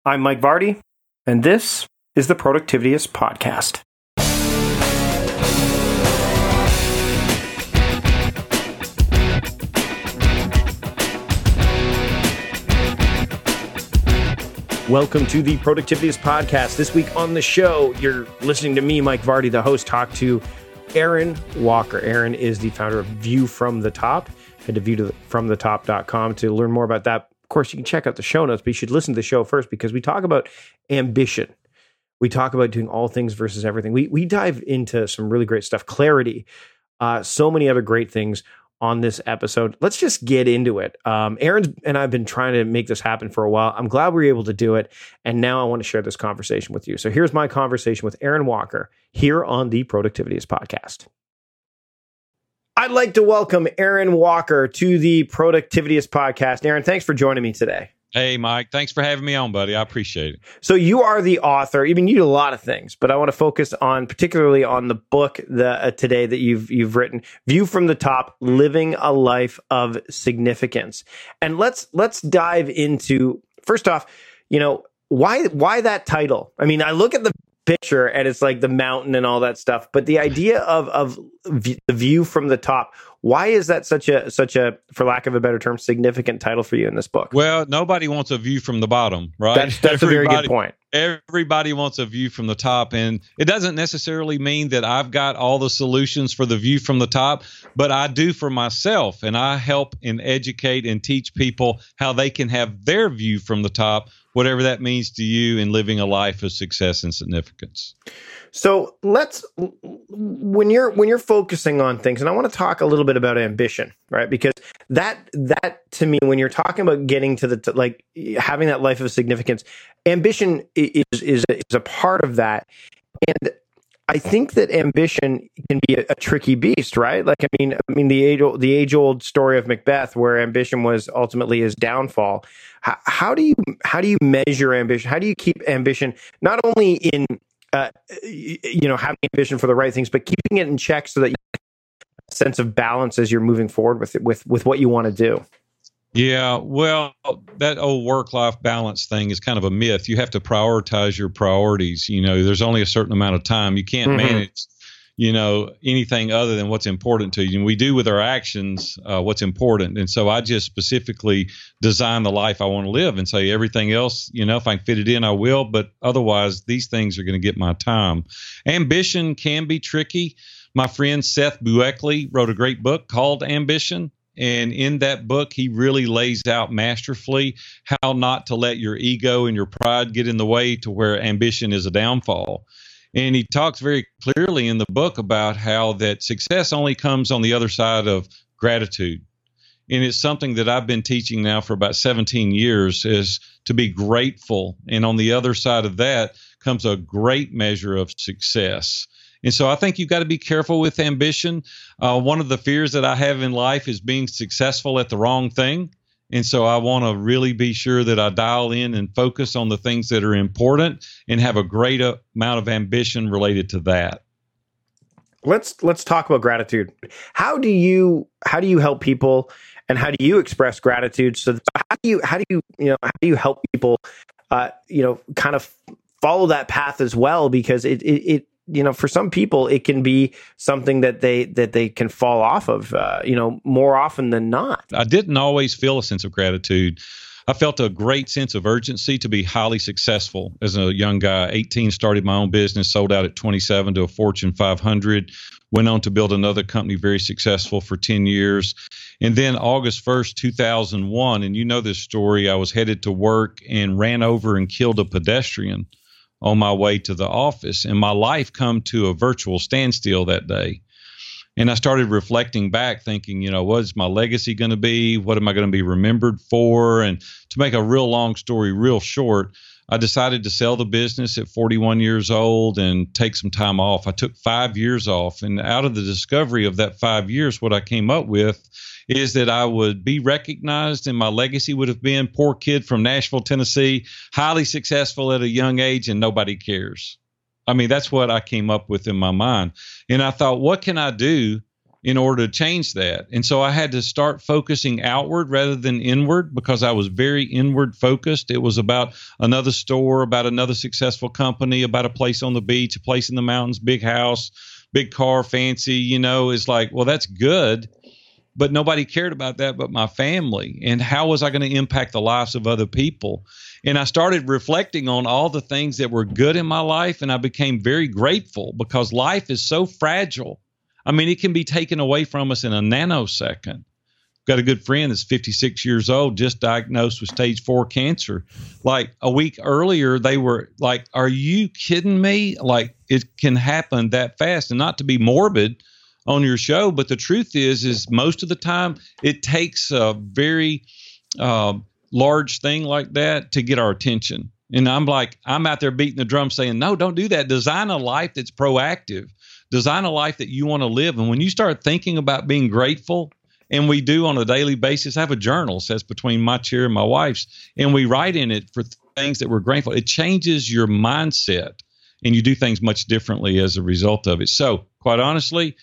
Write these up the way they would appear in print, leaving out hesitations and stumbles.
I'm Mike Vardy, and this is the Productivityist Podcast. Welcome to the Productivityist Podcast. This week on the show, you're listening to me, Mike Vardy, the host, talk to Aaron Walker. Aaron is the founder of View from the Top. Head to viewfromthetop.com to learn more about that. Of course, you can check out the show notes, but you should listen to the show first because we talk about ambition. We talk about doing all things versus everything. We dive into some really great stuff, clarity, so many other great things on this episode. Let's just get into it. Aaron and I have been trying to make this happen for a while. I'm glad we were able to do it. And now I want to share this conversation with you. So here's my conversation with Aaron Walker here on the Productivityist Podcast. I'd like to welcome Aaron Walker to the Productivityist Podcast. Aaron, thanks for joining me today. Hey, Mike. Thanks for having me on, buddy. I appreciate it. So you are the author. I mean, you do a lot of things, but I want to focus on particularly on the book today that you've written, View from the Top: Living a Life of Significance. And let's dive into, first off, why that title? I mean, I look at the picture and it's like the mountain and all that stuff, but the idea of the view from the top, why is that such a, for lack of a better term, significant title for you in this book? Well, nobody wants a view from the bottom, right? That's a very good point. Everybody wants a view from the top, and it doesn't necessarily mean that I've got all the solutions for the view from the top, but I do for myself, and I help and educate and teach people how they can have their view from the top, whatever that means to you in living a life of success and significance. So when you're focusing on things, and I want to talk a little bit about ambition, right? Because that to me, when you're talking about getting to having that life of significance, ambition is a part of that. And I think that ambition can be a tricky beast, right? Like, I mean, the age old story of Macbeth, where ambition was ultimately his downfall. How do you measure ambition? How do you keep ambition not only in having ambition for the right things, but keeping it in check so that you have a sense of balance as you're moving forward with what you want to do? Yeah, well, that old work-life balance thing is kind of a myth. You have to prioritize your priorities. There's only a certain amount of time. You can't manage, anything other than what's important to you. And we do with our actions what's important. And so I just specifically design the life I want to live and say everything else, if I can fit it in, I will. But otherwise, these things are going to get my time. Ambition can be tricky. My friend Seth Bueckley wrote a great book called Ambition. And in that book, he really lays out masterfully how not to let your ego and your pride get in the way to where ambition is a downfall. And he talks very clearly in the book about how that success only comes on the other side of gratitude. And it's something that I've been teaching now for about 17 years is to be grateful. And on the other side of that comes a great measure of success. And so I think you've got to be careful with ambition. One of the fears that I have in life is being successful at the wrong thing. And so I want to really be sure that I dial in and focus on the things that are important and have a great amount of ambition related to that. Let's talk about gratitude. How do you help people, and how do you express gratitude? So how do you help people kind of follow that path as well? Because it for some people, it can be something that they can fall off of, more often than not. I didn't always feel a sense of gratitude. I felt a great sense of urgency to be highly successful as a young guy. 18, started my own business, sold out at 27 to a Fortune 500, went on to build another company very successful for 10 years. And then August 1st, 2001, and you know this story, I was headed to work and ran over and killed a pedestrian on my way to the office, and my life come to a virtual standstill that day. And I started reflecting back, thinking, what is my legacy going to be? What am I going to be remembered for? And to make a real long story real short, I decided to sell the business at 41 years old and take some time off. I took 5 years off, and out of the discovery of that 5 years, what I came up with is that I would be recognized, and my legacy would have been poor kid from Nashville, Tennessee, highly successful at a young age, and nobody cares. I mean, that's what I came up with in my mind. And I thought, what can I do in order to change that. And so I had to start focusing outward rather than inward, because I was very inward focused. It was about another store, about another successful company, about a place on the beach, a place in the mountains, big house, big car, fancy, it's like, well, that's good, but nobody cared about that but my family. And how was I going to impact the lives of other people? And I started reflecting on all the things that were good in my life, and I became very grateful, because life is so fragile. I mean, it can be taken away from us in a nanosecond. Got a good friend that's 56 years old, just diagnosed with stage 4 cancer. Like a week earlier, they were like, "Are you kidding me?" Like, it can happen that fast. And not to be morbid on your show, but the truth is most of the time it takes a very large thing like that to get our attention. And I'm out there beating the drum saying, no, don't do that. Design a life that's proactive. Design a life that you want to live. And when you start thinking about being grateful, and we do on a daily basis, I have a journal sets between my chair and my wife's, and we write in it for things that we're grateful. It changes your mindset, and you do things much differently as a result of it. So quite honestly,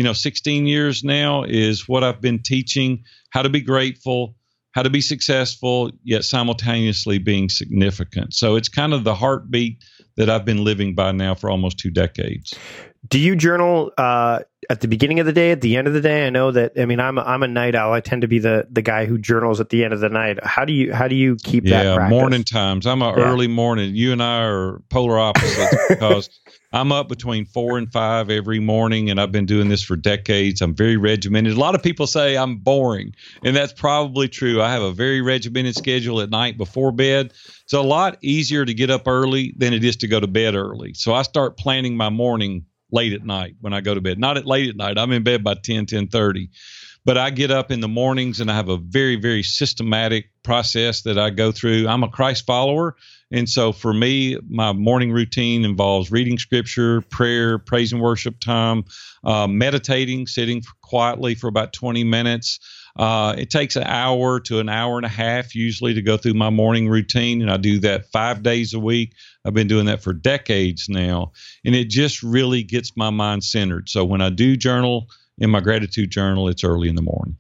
16 years now is what I've been teaching, how to be grateful, how to be successful, yet simultaneously being significant. So it's kind of the heartbeat that I've been living by now for almost 2 decades. Do you journal at the beginning of the day, at the end of the day? I know that. I mean, I'm a night owl. I tend to be the guy who journals at the end of the night. How do you keep that practice? Morning times. I'm early morning. You and I are polar opposites because I'm up between 4 and 5 every morning, and I've been doing this for decades. I'm very regimented. A lot of people say I'm boring, and that's probably true. I have a very regimented schedule at night before bed. It's a lot easier to get up early than it is to go to bed early. So I start planning my morning late at night when I go to bed. Not at late at night. I'm in bed by 10:30. But I get up in the mornings, and I have a very, very systematic process that I go through. I'm a Christ follower. And so for me, my morning routine involves reading scripture, prayer, praise and worship time, meditating, sitting quietly for about 20 minutes. It takes an hour to an hour and a half usually to go through my morning routine, and I do that 5 days a week. I've been doing that for decades now, and it just really gets my mind centered. So when I do journal in my gratitude journal, it's early in the morning.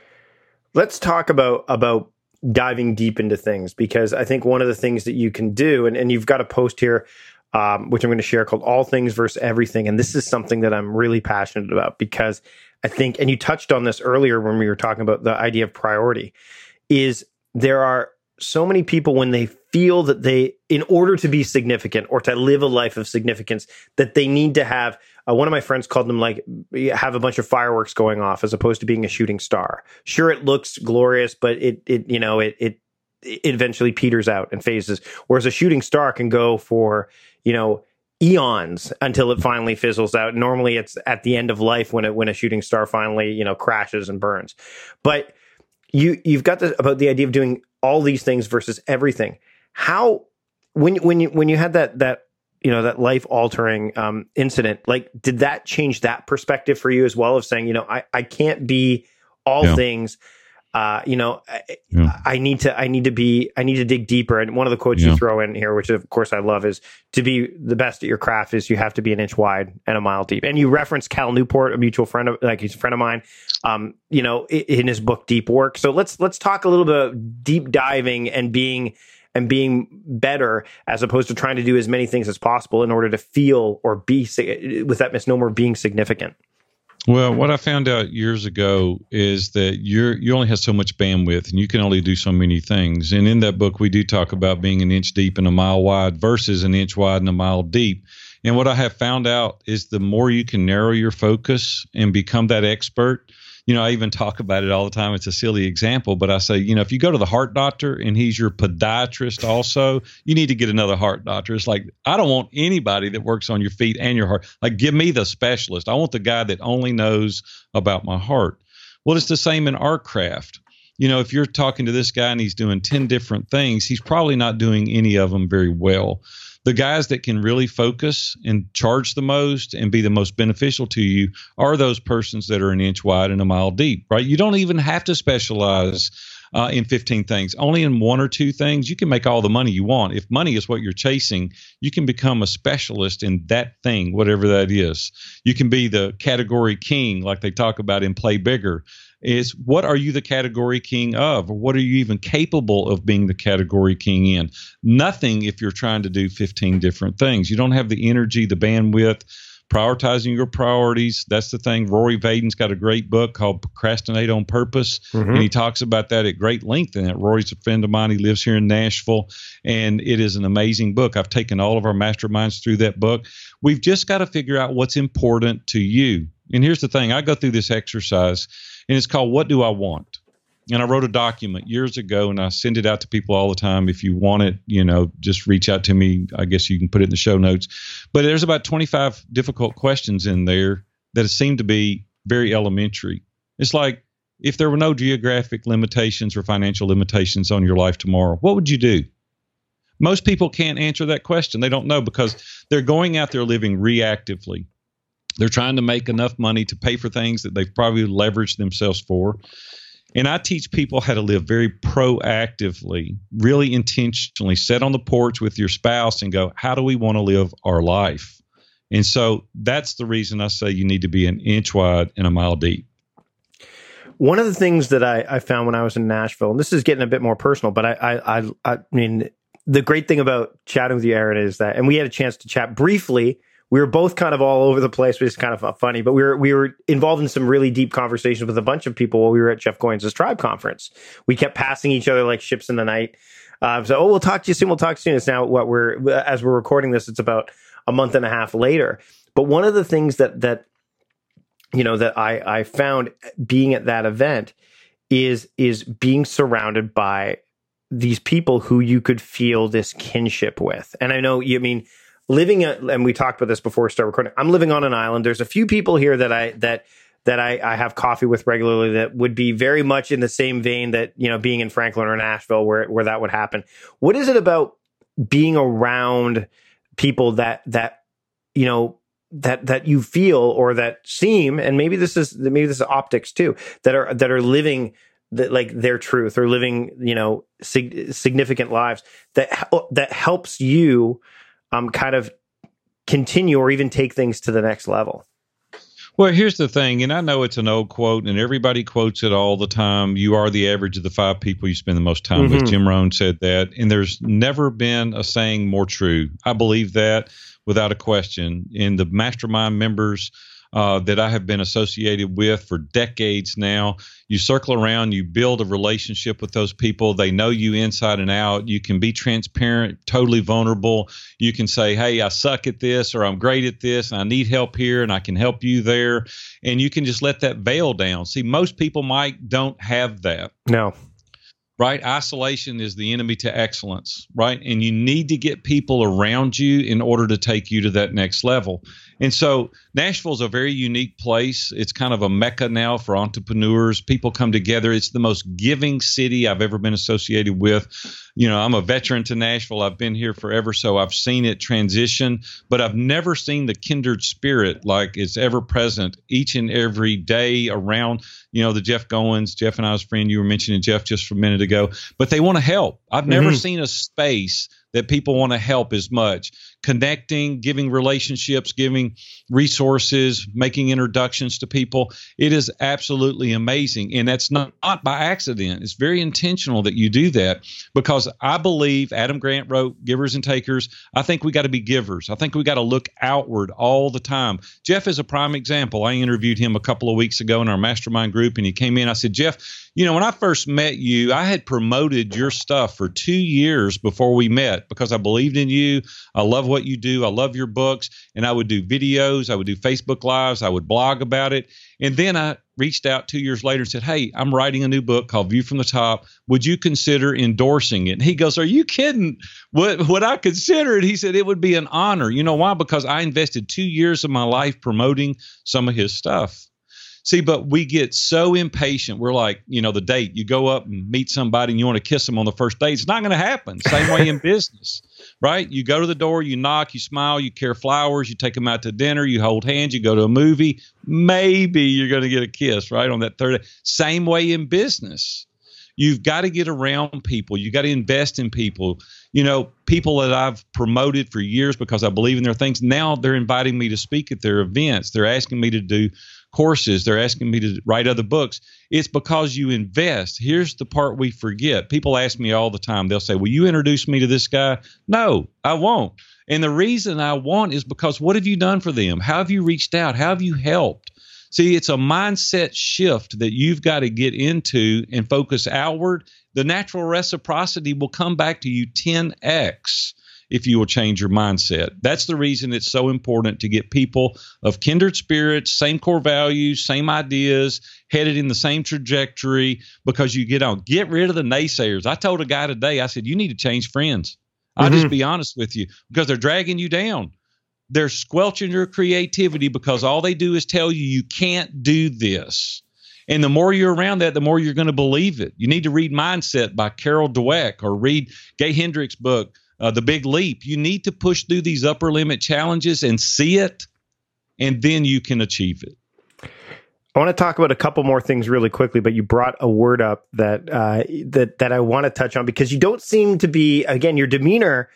Let's talk about diving deep into things, because I think one of the things that you can do, and you've got a post here, which I'm going to share, called All Things versus Everything. And this is something that I'm really passionate about, because I think, and you touched on this earlier when we were talking about the idea of priority, is there are so many people when they feel that they, in order to be significant or to live a life of significance, that they need to have, one of my friends called them like, have a bunch of fireworks going off as opposed to being a shooting star. Sure, it looks glorious, but it eventually peters out and phases. Whereas a shooting star can go for, eons until it finally fizzles out. Normally it's at the end of life when a shooting star finally, crashes and burns. But you've got about the idea of doing all these things versus everything. How, when you had that life altering incident, like, did that change that perspective for you as well, of saying, I can't be all things. I need to dig deeper. And one of the quotes you throw in here, which of course I love, is to be the best at your craft is you have to be an inch wide and a mile deep. And you reference Cal Newport, a mutual friend of, he's a friend of mine, in his book, Deep Work. So let's talk a little bit about deep diving and being better, as opposed to trying to do as many things as possible in order to feel or be, with that misnomer, being significant. Well, what I found out years ago is that you only have so much bandwidth, and you can only do so many things. And in that book, we do talk about being an inch deep and a mile wide versus an inch wide and a mile deep. And what I have found out is the more you can narrow your focus and become that expert. I even talk about it all the time. It's a silly example, but I say, if you go to the heart doctor and he's your podiatrist also, you need to get another heart doctor. It's like, I don't want anybody that works on your feet and your heart. Like, give me the specialist. I want the guy that only knows about my heart. Well, it's the same in our craft. If you're talking to this guy and he's doing 10 different things, he's probably not doing any of them very well. The guys that can really focus and charge the most and be the most beneficial to you are those persons that are an inch wide and a mile deep, right? You don't even have to specialize in 15 things. Only in one or two things, you can make all the money you want. If money is what you're chasing, you can become a specialist in that thing, whatever that is. You can be the category king, like they talk about in Play Bigger. Is what are you the category king of? Or what are you even capable of being the category king in? Nothing if you're trying to do 15 different things. You don't have the energy, the bandwidth, prioritizing your priorities. That's the thing. Rory Vaden's got a great book called Procrastinate on Purpose, and he talks about that at great length in it. Rory's a friend of mine. He lives here in Nashville, and it is an amazing book. I've taken all of our masterminds through that book. We've just got to figure out what's important to you. And here's the thing. I go through this exercise, and it's called What Do I Want? And I wrote a document years ago, and I send it out to people all the time. If you want it, just reach out to me. I guess you can put it in the show notes. But there's about 25 difficult questions in there that seem to be very elementary. It's like, if there were no geographic limitations or financial limitations on your life tomorrow, what would you do? Most people can't answer that question. They don't know because they're going out there living reactively. They're trying to make enough money to pay for things that they've probably leveraged themselves for. And I teach people how to live very proactively, really intentionally, sit on the porch with your spouse and go, how do we want to live our life? And so that's the reason I say you need to be an inch wide and a mile deep. One of the things that I found when I was in Nashville, and this is getting a bit more personal, but I mean, the great thing about chatting with you, Aaron, is that, and we had a chance to chat briefly. We were both kind of all over the place, which is kind of funny, but we were involved in some really deep conversations with a bunch of people while we were at Jeff Goins' Tribe Conference. We kept passing each other like ships in the night. We'll talk to you soon. We'll talk soon. It's now as we're recording this, it's about a month and a half later. But one of the things that I found being at that event is being surrounded by these people who you could feel this kinship with. And I know and we talked about this before we start recording. I'm living on an island. There's a few people here that I have coffee with regularly that would be very much in the same vein that, being in Franklin or Nashville where that would happen. What is it about being around people that you feel or that seem, and maybe this is optics too, that are living their truth or living, significant lives that helps you kind of continue or even take things to the next level? Well, here's the thing, and I know it's an old quote, and everybody quotes it all the time. You are the average of the 5 people you spend the most time with. Jim Rohn said that, and there's never been a saying more true. I believe that without a question. In the mastermind members that I have been associated with for decades now, you circle around, you build a relationship with those people. They know you inside and out. You can be transparent, totally vulnerable. You can say, hey, I suck at this, or I'm great at this, and I need help here, and I can help you there. And you can just let that veil down. See, most people, Mike, don't have that. No. Right? Isolation is the enemy to excellence, right? And you need to get people around you in order to take you to that next level. And so Nashville is a very unique place. It's kind of a mecca now for entrepreneurs. People come together. It's the most giving city I've ever been associated with. I'm a veteran to Nashville. I've been here forever, so I've seen it transition, but I've never seen the kindred spirit like it's ever present each and every day around, the Jeff Goins, Jeff and I's friend. You were mentioning Jeff just a minute ago, but they want to help. I've never seen a space that people want to help as much. Connecting, giving relationships, giving resources, making introductions to people. It is absolutely amazing. And that's not by accident. It's very intentional that you do that, because I believe Adam Grant wrote Givers and Takers. I think we got to be givers. I think we got to look outward all the time. Jeff is a prime example. I interviewed him a couple of weeks ago in our mastermind group, and he came in. I said, Jeff, when I first met you, I had promoted your stuff for 2 years before we met because I believed in you. I love what you do. I love your books. And I would do videos. I would do Facebook Lives. I would blog about it. And then I reached out 2 years later and said, hey, I'm writing a new book called View from the Top. Would you consider endorsing it? And he goes, are you kidding? Would I consider it? He said, it would be an honor. You know why? Because I invested 2 years of my life promoting some of his stuff. See, but we get so impatient. We're like, the date. You go up and meet somebody and you want to kiss them on the first date. It's not going to happen. Same way in business, right? You go to the door, you knock, you smile, you care flowers, you take them out to dinner, you hold hands, you go to a movie. Maybe you're going to get a kiss, right, on that third day. Same way in business. You've got to get around people. You got to invest in people. You know, people that I've promoted for years because I believe in their things. Now they're inviting me to speak at their events. They're asking me to do courses. They're asking me to write other books. It's because you invest. Here's the part we forget. People ask me all the time. They'll say, will you introduce me to this guy? No, I won't. And the reason I won't is because what have you done for them? How have you reached out? How have you helped? See, it's a mindset shift that you've got to get into and focus outward. The natural reciprocity will come back to you 10x if you will change your mindset. That's the reason it's so important to get people of kindred spirits, same core values, same ideas, headed in the same trajectory, because you get on. Get rid of the naysayers. I told a guy today, I said, you need to change friends. I'll just be honest with you, because they're dragging you down. They're squelching your creativity because all they do is tell you can't do this. And the more you're around that, the more you're going to believe it. You need to read Mindset by Carol Dweck or read Gay Hendricks' book, The Big Leap. You need to push through these upper limit challenges and see it, and then you can achieve it. I want to talk about a couple more things really quickly, but you brought a word up that that I want to touch on, because you don't seem to be, again, your demeanor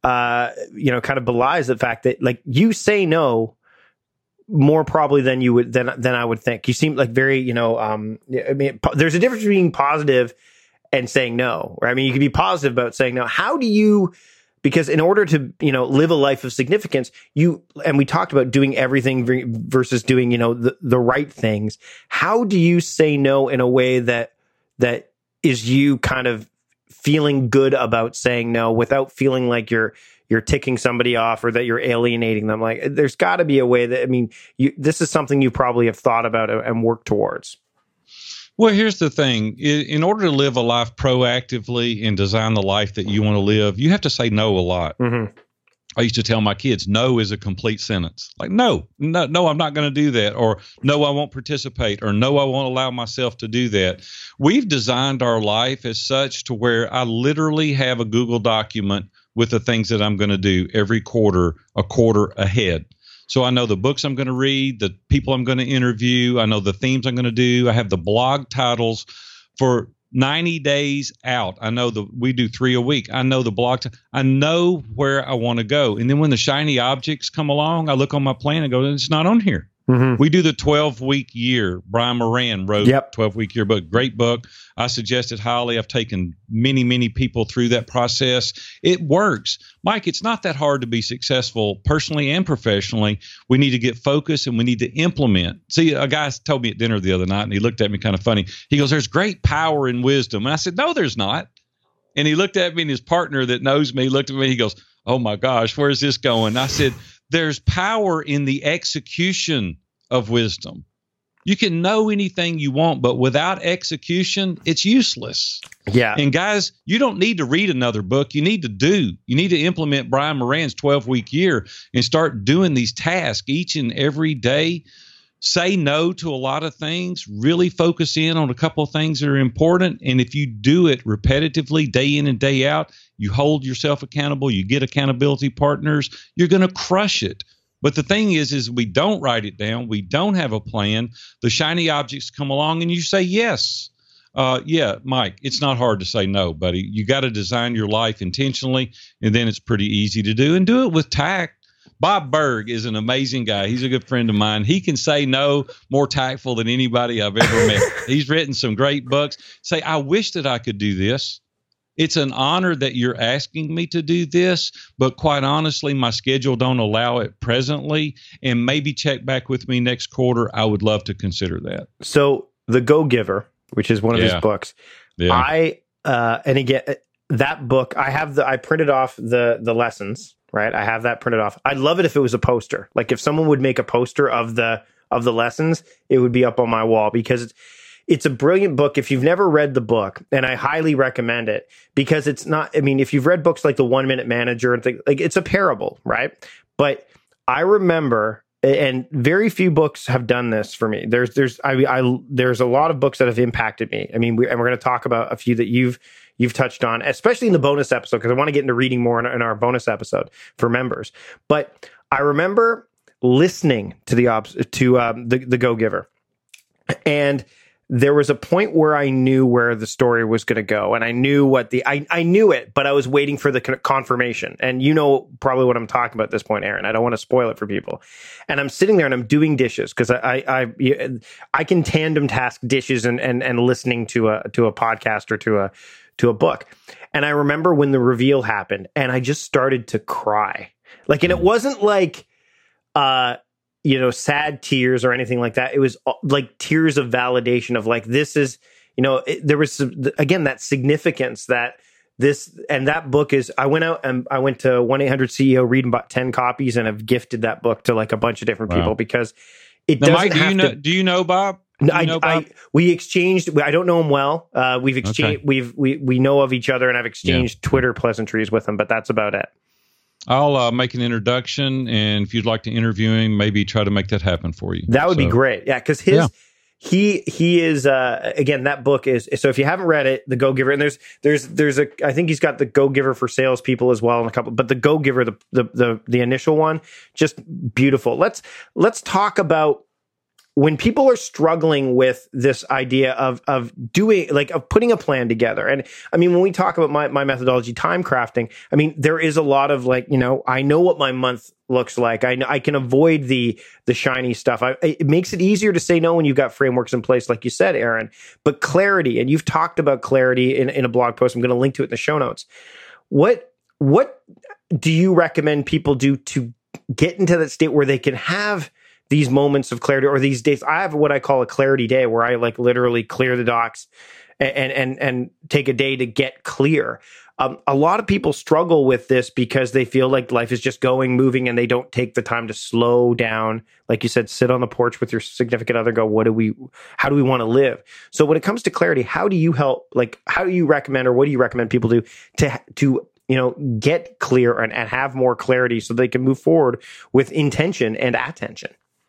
kind of belies the fact that, like, you say no more probably than you would than I would think. You seem like very, I mean, there's a difference between being positive and saying no, right? I mean, you can be positive about saying no. How do you, because in order to, live a life of significance, and we talked about doing everything versus doing, the right things. How do you say no in a way that is you kind of feeling good about saying no without feeling like you're ticking somebody off or that you're alienating them? Like, there's got to be a way that, I mean, this is something you probably have thought about and worked towards. Well, here's the thing. In order to live a life proactively and design the life that you want to live, you have to say no a lot. Mm-hmm. I used to tell my kids, no is a complete sentence. Like, no, I'm not going to do that. Or no, I won't participate. Or no, I won't allow myself to do that. We've designed our life as such to where I literally have a Google document with the things that I'm going to do every quarter, a quarter ahead. So I know the books I'm going to read, the people I'm going to interview. I know the themes I'm going to do. I have the blog titles for 90 days out. I know we do 3 a week. I know the blog. I know where I want to go. And then when the shiny objects come along, I look on my plan and go, it's not on here. Mm-hmm. We do the 12-week year. Brian Moran wrote 12-week year book. Great book. I suggest it highly. I've taken many, many people through that process. It works. Mike, it's not that hard to be successful personally and professionally. We need to get focused and we need to implement. See, a guy told me at dinner the other night, and he looked at me kind of funny. He goes, there's great power in wisdom. And I said, no, there's not. And he looked at me, and his partner that knows me looked at me. He goes, oh, my gosh, where's this going? I said, there's power in the execution of wisdom. You can know anything you want, but without execution, it's useless. Yeah. And guys, you don't need to read another book. You need to do. You need to implement Brian Moran's 12-week year and start doing these tasks each and every day. Say no to a lot of things. Really focus in on a couple of things that are important. And if you do it repetitively, day in and day out, you hold yourself accountable, you get accountability partners, you're going to crush it. But the thing is we don't write it down. We don't have a plan. The shiny objects come along and you say yes. Mike, it's not hard to say no, buddy. You got to design your life intentionally, and then it's pretty easy to do, and do it with tact. Bob Berg is an amazing guy. He's a good friend of mine. He can say no more tactful than anybody I've ever met. He's written some great books. Say, I wish that I could do this. It's an honor that you're asking me to do this, but quite honestly, my schedule don't allow it presently, and maybe check back with me next quarter. I would love to consider that. So The Go-Giver, which is one of his books, and again, that book, I printed off the lessons, right? I have that printed off. I'd love it if it was a poster. Like if someone would make a poster of the lessons, it would be up on my wall, because it's a brilliant book. If you've never read the book, and I highly recommend it, because it's not, I mean, if you've read books like The 1 Minute Manager and things, like, it's a parable, right? But I remember, and very few books have done this for me. There's a lot of books that have impacted me. I mean, we're going to talk about a few that you've touched on, especially in the bonus episode, because I want to get into reading more in our bonus episode for members. But I remember listening to the Go-Giver, and there was a point where I knew where the story was going to go, and I knew what I knew it, but I was waiting for the confirmation. And you know probably what I'm talking about at this point, Aaron. I don't want to spoil it for people. And I'm sitting there and I'm doing dishes because I can tandem task dishes and listening to a podcast or to a book. And I remember when the reveal happened, and I just started to cry. Like, and it wasn't like sad tears or anything like that. It was like tears of validation of like, this is, there was, again, that significance that this, and that book is, I went out and I went to 1-800-CEO, read about 10 copies, and have gifted that book to like a bunch of different people because it doesn't Mike, do you know Bob? We exchanged. I don't know him well. We've exchanged. Okay. We know of each other, and I've exchanged Twitter pleasantries with him, but that's about it. I'll make an introduction, and if you'd like to interview him, maybe try to make that happen for you. That would be great. Yeah, because he is again, that book is, so if you haven't read it, The Go-Giver, and there's I think he's got The Go-Giver for salespeople as well, and a couple, but The Go-Giver, the initial one, just beautiful. Let's talk about when people are struggling with this idea of putting a plan together. And I mean, when we talk about my methodology, time crafting, I mean, there is a lot of I know what my month looks like. I can avoid the shiny stuff. It makes it easier to say no when you've got frameworks in place, like you said, Aaron. But clarity, and you've talked about clarity in a blog post. I'm going to link to it in the show notes. What do you recommend people do to get into that state where they can have these moments of clarity, or these days? I have what I call a clarity day, where I like literally clear the docs and take a day to get clear. A lot of people struggle with this because they feel like life is just moving, and they don't take the time to slow down. Like you said, sit on the porch with your significant other, go, how do we want to live? So when it comes to clarity, how do you help, how do you recommend, or what do you recommend people do to get clear and have more clarity so they can move forward with intention and attention?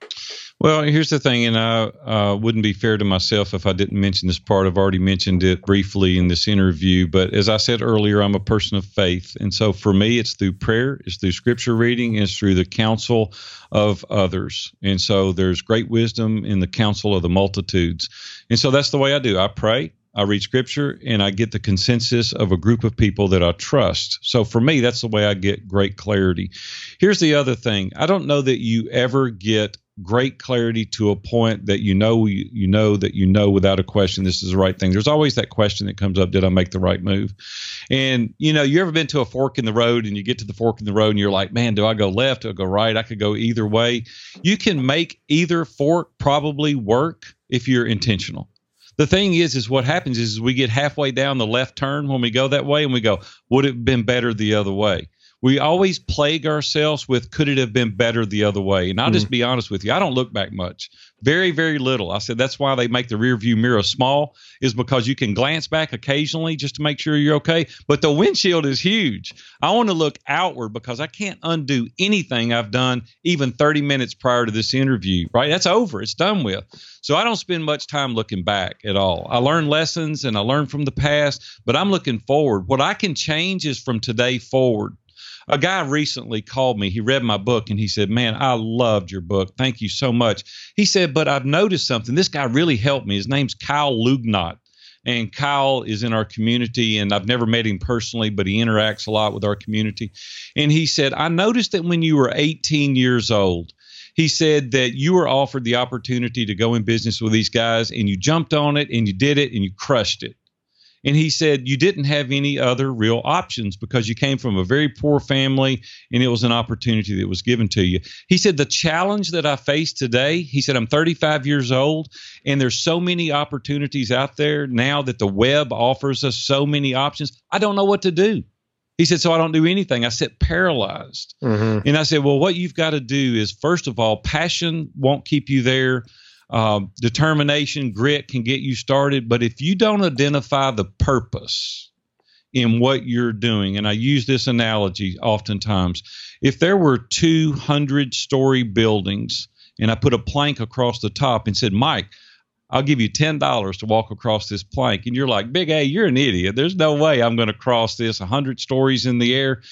Well, here's the thing, and I wouldn't be fair to myself if I didn't mention this part. I've already mentioned it briefly in this interview, but as I said earlier, I'm a person of faith. And so for me, it's through prayer, it's through scripture reading, it's through the counsel of others. And so there's great wisdom in the counsel of the multitudes. And so that's the way I do. I pray, I read scripture, and I get the consensus of a group of people that I trust. So for me, that's the way I get great clarity. Here's the other thing. I don't know that you ever get great clarity to a point that you know without a question this is the right thing. There's always that question that comes up, did I make the right move? And you ever been to a fork in the road, and you get to the fork in the road and you're like, man, do I go left, do I go right? I could go either way. You can make either fork probably work if you're intentional. The thing is what happens is we get halfway down the left turn when we go that way, and we go, would it have been better the other way? We always plague ourselves with, could it have been better the other way? And I'll just be honest with you, I don't look back much. Very, very little. I said that's why they make the rear view mirror small, is because you can glance back occasionally just to make sure you're okay. But the windshield is huge. I want to look outward because I can't undo anything I've done even 30 minutes prior to this interview, right? That's over. It's done with. So I don't spend much time looking back at all. I learn lessons and I learn from the past, but I'm looking forward. What I can change is from today forward. A guy recently called me. He read my book and he said, man, I loved your book. Thank you so much. He said, but I've noticed something. This guy really helped me. His name's Kyle Lugnot. And Kyle is in our community, and I've never met him personally, but he interacts a lot with our community. And he said, I noticed that when you were 18 years old, he said that you were offered the opportunity to go in business with these guys, and you jumped on it and you did it and you crushed it. And he said you didn't have any other real options because you came from a very poor family, and it was an opportunity that was given to you. He said the challenge that I face today, he said, I'm 35 years old, and there's so many opportunities out there now that the web offers us so many options. I don't know what to do. He said, so I don't do anything. I sit paralyzed. Mm-hmm. And I said, well, what you've got to do is, first of all, passion won't keep you there. Determination, grit can get you started. But if you don't identify the purpose in what you're doing, and I use this analogy oftentimes, if there were 200-story buildings and I put a plank across the top and said, Mike, I'll give you $10 to walk across this plank. And you're like, Big A, you're an idiot. There's no way I'm going to cross this 100 stories in the air.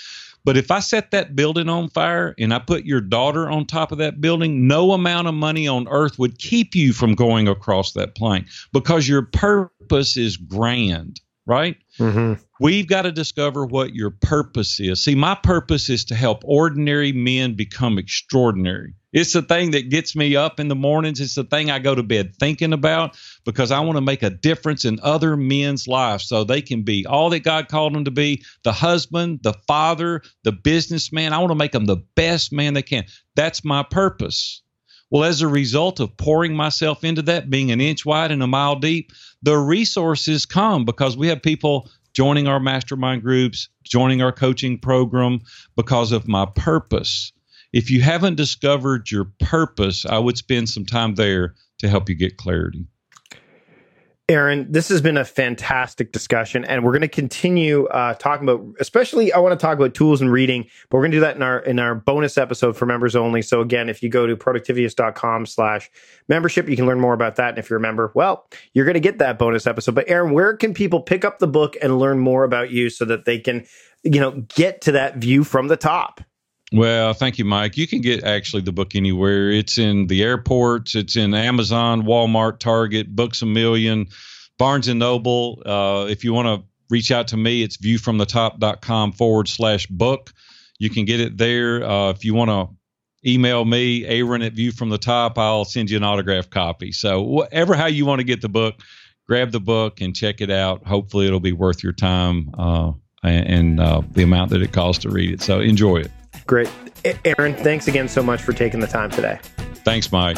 But if I set that building on fire and I put your daughter on top of that building, no amount of money on earth would keep you from going across that plank because your purpose is grand, right? Mm-hmm. We've got to discover what your purpose is. See, my purpose is to help ordinary men become extraordinary. It's the thing that gets me up in the mornings. It's the thing I go to bed thinking about because I want to make a difference in other men's lives so they can be all that God called them to be, the husband, the father, the businessman. I want to make them the best man they can. That's my purpose. Well, as a result of pouring myself into that, being an inch wide and a mile deep, the resources come because we have people joining our mastermind groups, joining our coaching program because of my purpose. If you haven't discovered your purpose, I would spend some time there to help you get clarity. Aaron, this has been a fantastic discussion, and we're going to continue talking about, especially I want to talk about tools and reading, but we're going to do that in our bonus episode for members only. So again, if you go to productivityist.com/membership, you can learn more about that. And if you're a member, well, you're going to get that bonus episode. But Aaron, where can people pick up the book and learn more about you so that they can, get to that view from the top? Well, thank you, Mike. You can get actually the book anywhere. It's in the airports. It's in Amazon, Walmart, Target, Books A Million, Barnes & Noble. If you want to reach out to me, it's viewfromthetop.com/book. You can get it there. If you want to email me, Aaron@viewfromthetop, I'll send you an autographed copy. So whatever how you want to get the book, grab the book and check it out. Hopefully it'll be worth your time and the amount that it costs to read it. So enjoy it. Great. Aaron, thanks again so much for taking the time today. Thanks, Mike.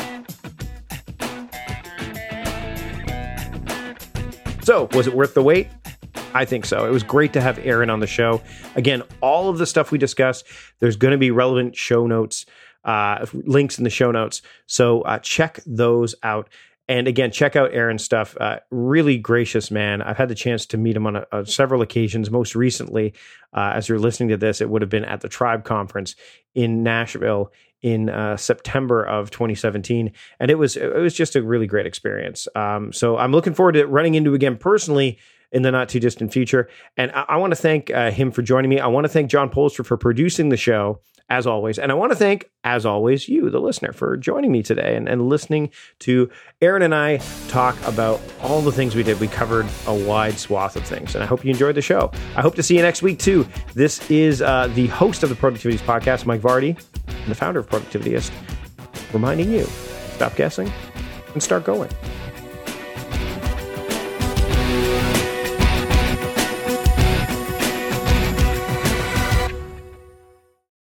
So, was it worth the wait? I think so. It was great to have Aaron on the show. Again, all of the stuff we discussed, there's going to be relevant show notes, links in the show notes. So check those out. And again, check out Aaron's stuff. Really gracious man. I've had the chance to meet him on several occasions. Most recently, as you're listening to this, it would have been at the Tribe Conference in Nashville in September of 2017. And it was just a really great experience. So I'm looking forward to running into again personally in the not too distant future. And I want to thank him for joining me. I want to thank John Polster for producing the show, as always. And I want to thank, as always, you, the listener, for joining me today and listening to Aaron and I talk about all the things we did. We covered a wide swath of things, and I hope you enjoyed the show. I hope to see you next week, too. This is the host of the Productivityist podcast, Mike Vardy, and the founder of Productivityist, reminding you, stop guessing and start going.